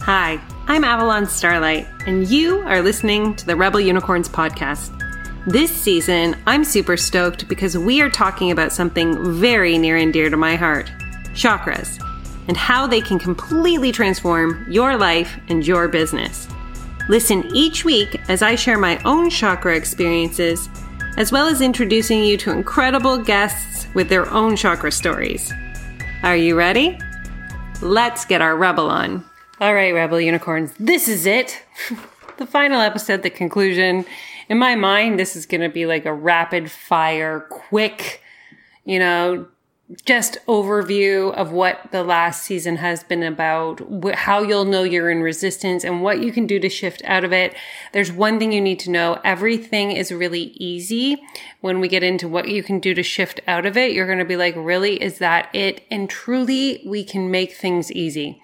Hi, I'm Avalon Starlight, and you are listening to the Rebel Unicorns podcast. This season, I'm super stoked because we are talking about something very near and dear to my heart, chakras, and how they can completely transform your life and your business. Listen each week as I share my own chakra experiences, as well as introducing you to incredible guests with their own chakra stories. Are you ready? Let's get our Rebel on. All right, Rebel Unicorns, this is it. The final episode, the conclusion. In my mind, this is going to be like a rapid fire, quick, just overview of what the last season has been about, how you'll know you're in resistance and what you can do to shift out of it. There's one thing you need to know. Everything is really easy. When we get into what you can do to shift out of it, you're going to be like, really, is that it? And truly, we can make things easy.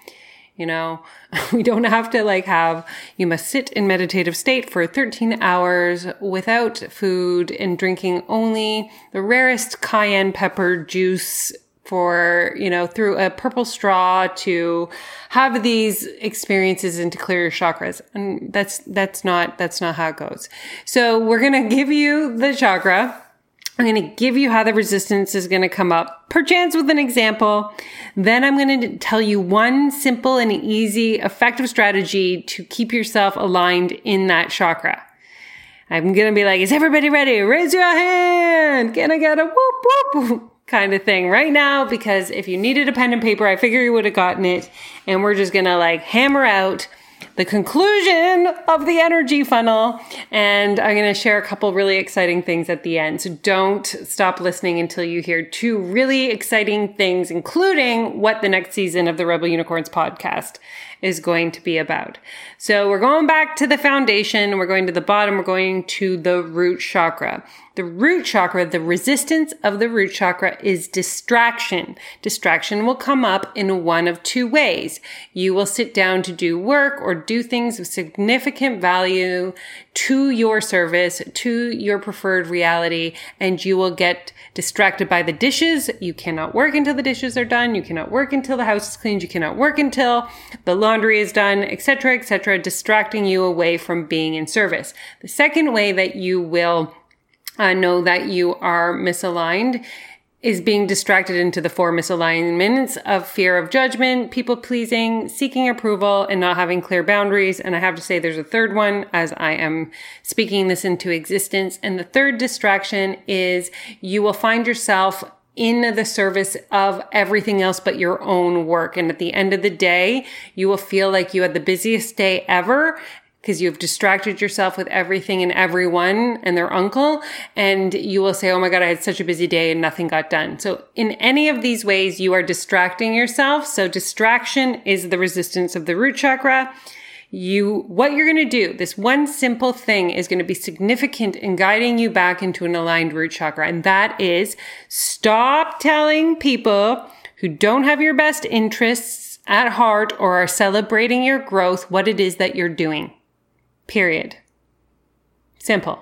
We don't have to you must sit in meditative state for 13 hours without food and drinking only the rarest cayenne pepper juice for, through a purple straw to have these experiences and to clear your chakras. And that's not how it goes. So we're going to give you the chakra. I'm going to give you how the resistance is going to come up, perchance with an example. Then I'm going to tell you one simple and easy, effective strategy to keep yourself aligned in that chakra. I'm going to be like, is everybody ready? Raise your hand. Can I get a whoop whoop kind of thing right now? Because if you needed a pen and paper, I figure you would have gotten it. And we're just going to hammer out the conclusion of the energy funnel. And I'm going to share a couple really exciting things at the end. So don't stop listening until you hear two really exciting things, including what the next season of the Rebel Unicorns podcast is going to be about. So we're going back to the foundation. We're going to the bottom. We're going to the root chakra. The root chakra, the resistance of the root chakra is distraction. Distraction will come up in one of two ways. You will sit down to do work or do things of significant value to your service, to your preferred reality, and you will get distracted by the dishes. You cannot work until the dishes are done. You cannot work until the house is cleaned. You cannot work until the laundry is done, etc., distracting you away from being in service. The second way that you will know that you are misaligned is being distracted into the four misalignments of fear of judgment, people pleasing, seeking approval, and not having clear boundaries. And I have to say there's a third one as I am speaking this into existence. And the third distraction is you will find yourself in the service of everything else but your own work. And at the end of the day, you will feel like you had the busiest day ever, because you've distracted yourself with everything and everyone and their uncle, and you will say, oh my God, I had such a busy day and nothing got done. So in any of these ways, you are distracting yourself. So distraction is the resistance of the root chakra. What you're going to do, this one simple thing is going to be significant in guiding you back into an aligned root chakra. And that is stop telling people who don't have your best interests at heart or are celebrating your growth what it is that you're doing. Period. Simple.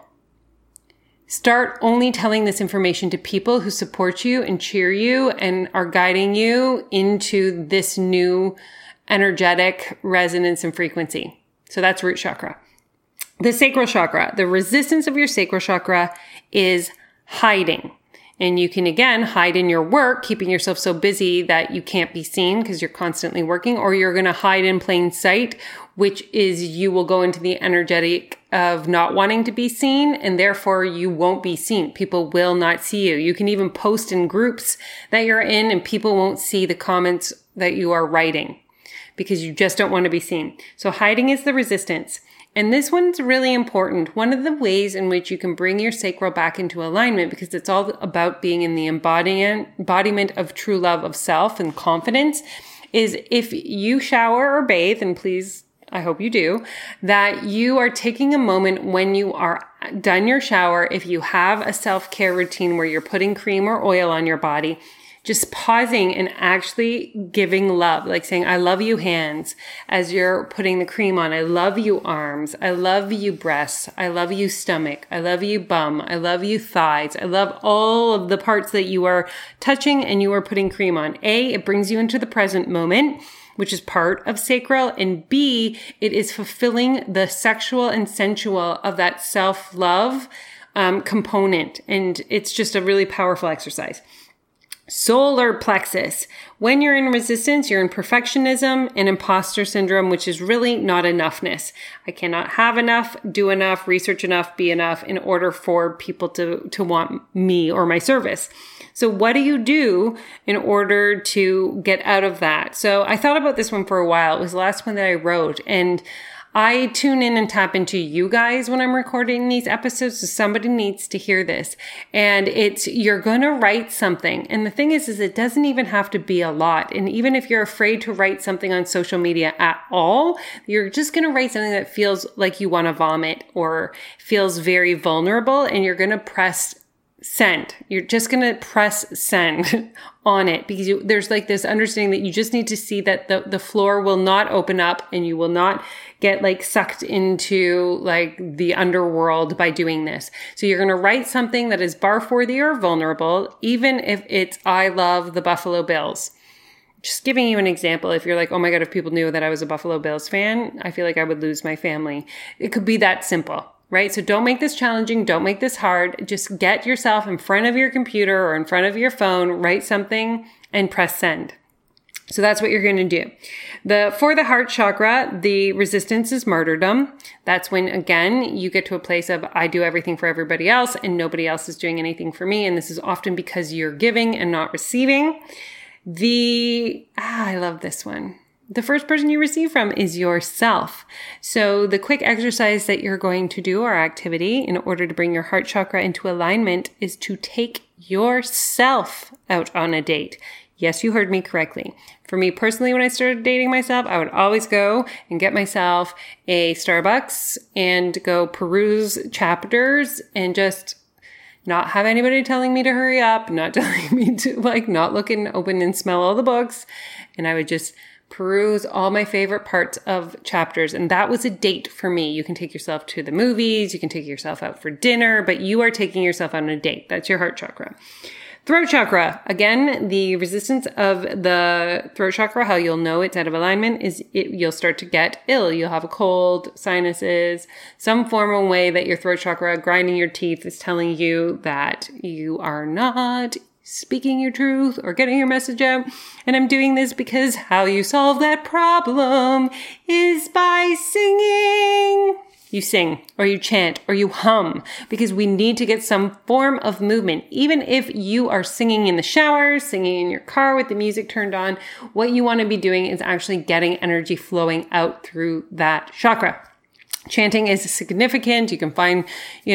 Start only telling this information to people who support you and cheer you and are guiding you into this new energetic resonance and frequency. So that's root chakra. The sacral chakra, the resistance of your sacral chakra is hiding. And you can, again, hide in your work, keeping yourself so busy that you can't be seen because you're constantly working, or you're going to hide in plain sight, which is you will go into the energetic of not wanting to be seen, and therefore you won't be seen. People will not see you. You can even post in groups that you're in, and people won't see the comments that you are writing because you just don't want to be seen. So hiding is the resistance. And this one's really important. One of the ways in which you can bring your sacral back into alignment, because it's all about being in the embodiment of true love of self and confidence, is if you shower or bathe, and please, I hope you do, that you are taking a moment when you are done your shower, if you have a self-care routine where you're putting cream or oil on your body, just pausing and actually giving love, like saying, I love you hands as you're putting the cream on. I love you arms. I love you breasts. I love you stomach. I love you bum. I love you thighs. I love all of the parts that you are touching and you are putting cream on. It brings you into the present moment. which is part of sacral, and B, it is fulfilling the sexual and sensual of that self-love component. And it's just a really powerful exercise. Solar plexus. When you're in resistance, you're in perfectionism and imposter syndrome, which is really not enoughness. I cannot have enough, do enough, research enough, be enough in order for people to want me or my service. So what do you do in order to get out of that? So I thought about this one for a while. It was the last one that I wrote, and I tune in and tap into you guys when I'm recording these episodes, so somebody needs to hear this. And you're going to write something. And the thing is it doesn't even have to be a lot. And even if you're afraid to write something on social media at all, you're just going to write something that feels like you want to vomit or feels very vulnerable, and you're going to press send. You're just going to press send on it because there's like this understanding that you just need to see that the floor will not open up and you will not get like sucked into like the underworld by doing this. So you're going to write something that is barf worthy or vulnerable, even if it's, I love the Buffalo Bills. Just giving you an example. If you're like, oh my God, if people knew that I was a Buffalo Bills fan, I feel like I would lose my family. It could be that simple. Right? So don't make this challenging. Don't make this hard. Just get yourself in front of your computer or in front of your phone, write something and press send. So that's what you're going to do. For the heart chakra, the resistance is martyrdom. That's when, again, you get to a place of, I do everything for everybody else and nobody else is doing anything for me. And this is often because you're giving and not receiving. I love this one. The first person you receive from is yourself. So the quick exercise that you're going to do, or activity, in order to bring your heart chakra into alignment is to take yourself out on a date. Yes, you heard me correctly. For me personally, when I started dating myself, I would always go and get myself a Starbucks and go peruse chapters and just not have anybody telling me to hurry up, not telling me to not look and open and smell all the books. And I would just peruse all my favorite parts of chapters. And that was a date for me. You can take yourself to the movies, you can take yourself out for dinner, but you are taking yourself on a date. That's your heart chakra. Throat chakra. Again, the resistance of the throat chakra, how you'll know it's out of alignment is you'll start to get ill. You'll have a cold, sinuses, some formal way that your throat chakra grinding your teeth is telling you that you are not speaking your truth or getting your message out. And I'm doing this because how you solve that problem is by singing. You sing or you chant or you hum because we need to get some form of movement. Even if you are singing in the shower, singing in your car with the music turned on, what you want to be doing is actually getting energy flowing out through that chakra. Chanting is significant. You can find,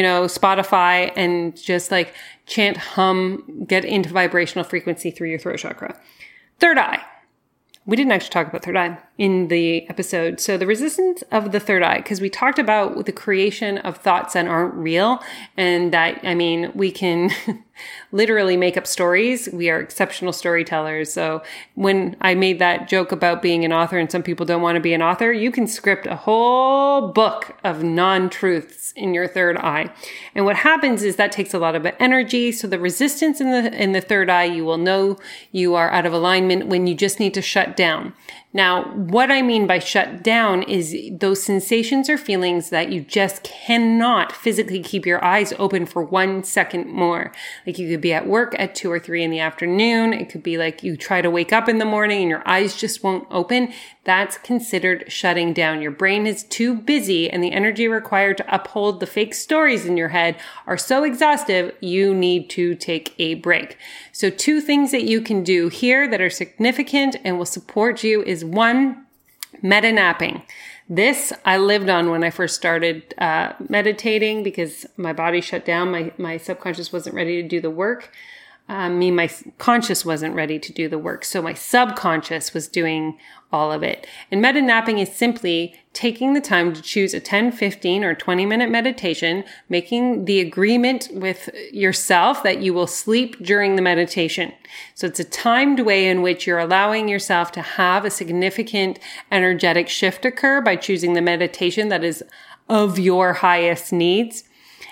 Spotify and just chant, hum, get into vibrational frequency through your throat chakra. Third eye. We didn't actually talk about third eye in the episode. So the resistance of the third eye, because we talked about the creation of thoughts that aren't real. And that, we can literally make up stories. We are exceptional storytellers. So when I made that joke about being an author and some people don't want to be an author, you can script a whole book of non-truths in your third eye. And what happens is that takes a lot of energy. So the resistance in the third eye, you will know you are out of alignment when you just need to shut down. Now, what I mean by shut down is those sensations or feelings that you just cannot physically keep your eyes open for 1 second more. Like you could be at work at 2 or 3 in the afternoon. It could be like you try to wake up in the morning and your eyes just won't open. That's considered shutting down. Your brain is too busy and the energy required to uphold the fake stories in your head are so exhaustive, you need to take a break. So 2 things that you can do here that are significant and will support you is 1, meta napping. This I lived on when I first started meditating because my body shut down. My subconscious wasn't ready to do the work. My conscious wasn't ready to do the work. So my subconscious was doing all of it. And meta napping is simply taking the time to choose a 10, 15, or 20-minute meditation, making the agreement with yourself that you will sleep during the meditation. So it's a timed way in which you're allowing yourself to have a significant energetic shift occur by choosing the meditation that is of your highest needs.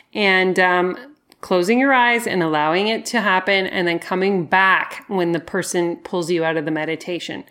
And closing your eyes and allowing it to happen and then coming back when the person pulls you out of the meditation.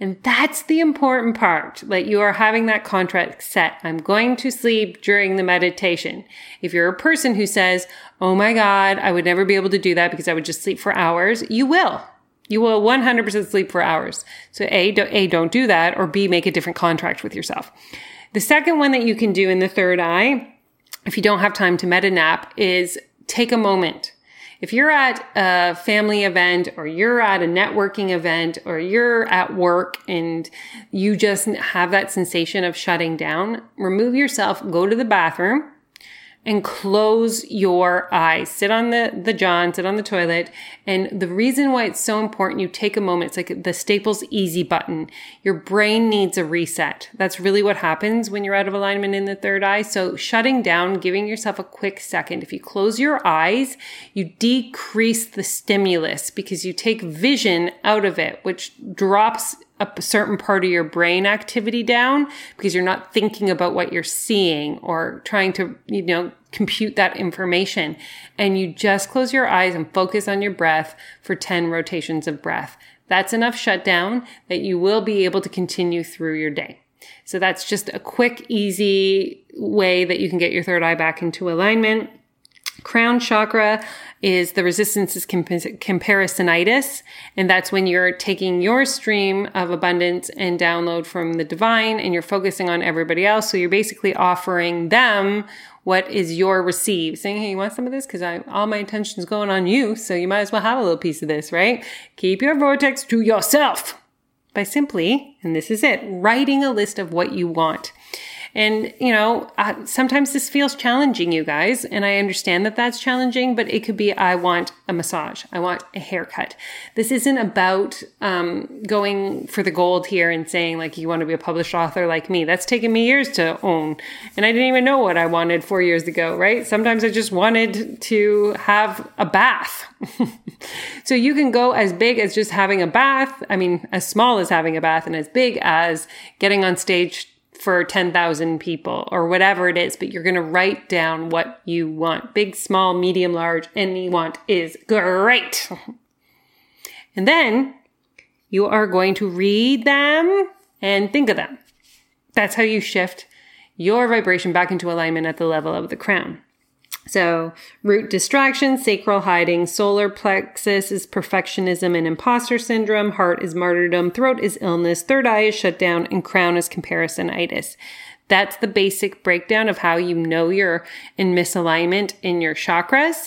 And that's the important part, that you are having that contract set. I'm going to sleep during the meditation. If you're a person who says, oh my God, I would never be able to do that because I would just sleep for hours, you will. You will 100% sleep for hours. So A, don't do that, or B, make a different contract with yourself. The second one that you can do in the third eye, if you don't have time to meta nap, is take a moment. If you're at a family event or you're at a networking event or you're at work and you just have that sensation of shutting down, remove yourself, go to the bathroom, and close your eyes. Sit on the john, sit on the toilet. And the reason why it's so important, you take a moment. It's like the Staples easy button. Your brain needs a reset. That's really what happens when you're out of alignment in the third eye. So shutting down, giving yourself a quick second. If you close your eyes, you decrease the stimulus because you take vision out of it, which drops a certain part of your brain activity down because you're not thinking about what you're seeing or trying to, compute that information. And you just close your eyes and focus on your breath for 10 rotations of breath. That's enough shutdown that you will be able to continue through your day. So that's just a quick, easy way that you can get your third eye back into alignment. Crown chakra is the resistance is comparisonitis. And that's when you're taking your stream of abundance and download from the divine and you're focusing on everybody else. So you're basically offering them what is your receive, saying, hey, you want some of this? Because all my attention is going on you. So you might as well have a little piece of this, right? Keep your vortex to yourself by simply, and this is it, writing a list of what you want. And, sometimes this feels challenging, you guys, and I understand that that's challenging, but it could be, I want a massage. I want a haircut. This isn't about going for the gold here and saying, like, you want to be a published author like me. That's taken me years to own. And I didn't even know what I wanted 4 years ago, right? Sometimes I just wanted to have a bath. So you can go as big as just having a bath. I mean, as small as having a bath and as big as getting on stage for 10,000 people or whatever it is, but you're going to write down what you want. Big, small, medium, large, any you want is great. And then you are going to read them and think of them. That's how you shift your vibration back into alignment at the level of the crown. So root distraction, sacral hiding, solar plexus is perfectionism and imposter syndrome, heart is martyrdom, throat is illness, third eye is shutdown, and crown is comparisonitis. That's the basic breakdown of how you know you're in misalignment in your chakras.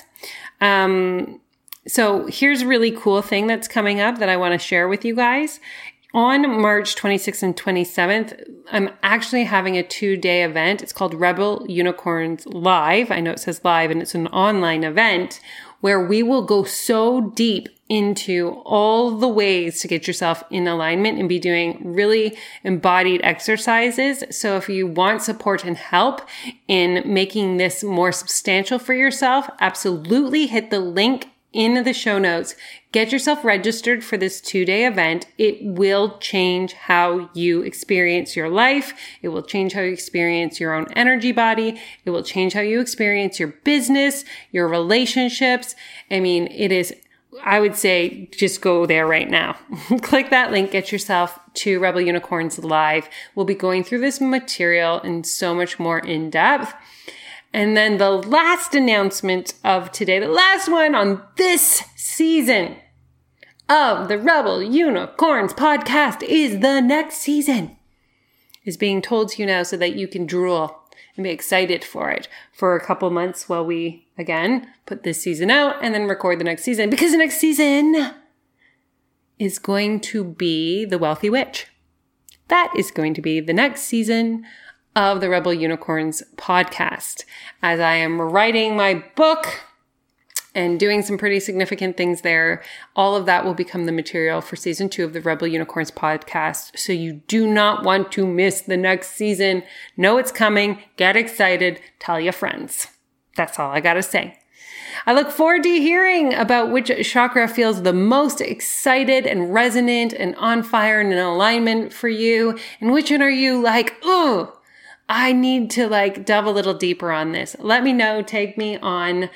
So here's a really cool thing that's coming up that I want to share with you guys. On March 26th and 27th, I'm actually having a 2-day event. It's called Rebel Unicorns Live. I know it says live and it's an online event where we will go so deep into all the ways to get yourself in alignment and be doing really embodied exercises. So if you want support and help in making this more substantial for yourself, absolutely hit the link in the show notes. Get yourself registered for this 2-day event. It will change how you experience your life. It will change how you experience your own energy body. It will change how you experience your business, your relationships. I mean, I would say just go there right now. Click that link, get yourself to Rebel Unicorns Live. We'll be going through this material and so much more in depth. And then the last announcement of today, the last one on this season of the Rebel Unicorns podcast is the next season is being told to you now so that you can drool and be excited for it for a couple months while we, again, put this season out and then record the next season, because the next season is going to be The Wealthy Witch. That is going to be the next season of the Rebel Unicorns podcast. As I am writing my book and doing some pretty significant things there, all of that will become the material for season 2 of the Rebel Unicorns podcast. So you do not want to miss the next season. Know it's coming. Get excited. Tell your friends. That's all I got to say. I look forward to hearing about which chakra feels the most excited and resonant and on fire and in alignment for you. And which one are you like, ooh, I need to delve a little deeper on this. Let me know. Take me on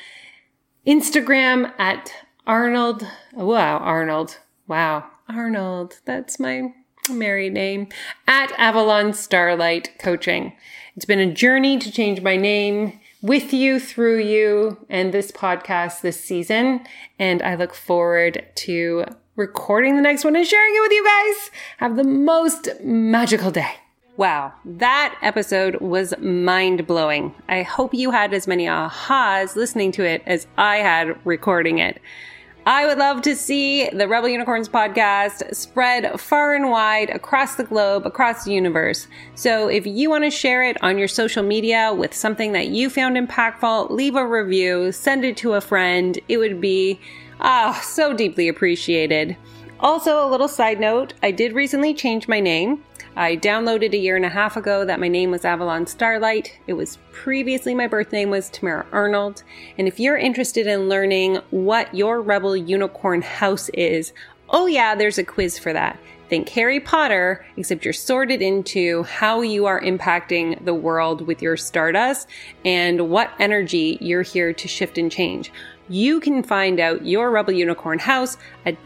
Instagram at Arnold. Wow, Arnold. Wow, Arnold. That's my married name, at Avalon Starlight Coaching. It's been a journey to change my name with you, through you, and this podcast this season. And I look forward to recording the next one and sharing it with you guys. Have the most magical day. Wow, that episode was mind-blowing. I hope you had as many ahas listening to it as I had recording it. I would love to see the Rebel Unicorns podcast spread far and wide across the globe, across the universe. So if you want to share it on your social media with something that you found impactful, leave a review, send it to a friend. It would be so deeply appreciated. Also, a little side note, I did recently change my name. I downloaded a year and a half ago that my name was Avalon Starlight. It was previously my birth name was Tamara Arnold. And if you're interested in learning what your Rebel Unicorn house is, oh yeah, there's a quiz for that. Think Harry Potter, except you're sorted into how you are impacting the world with your Stardust and what energy you're here to shift and change. You can find out your Rebel Unicorn house at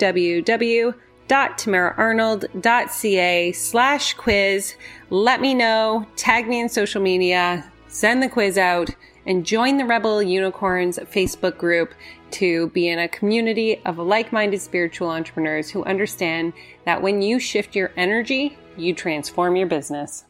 www.tamaraarnold.ca/quiz. Let me know, tag me in social media, send the quiz out, and join the Rebel Unicorns Facebook group to be in a community of like-minded spiritual entrepreneurs who understand that when you shift your energy, you transform your business.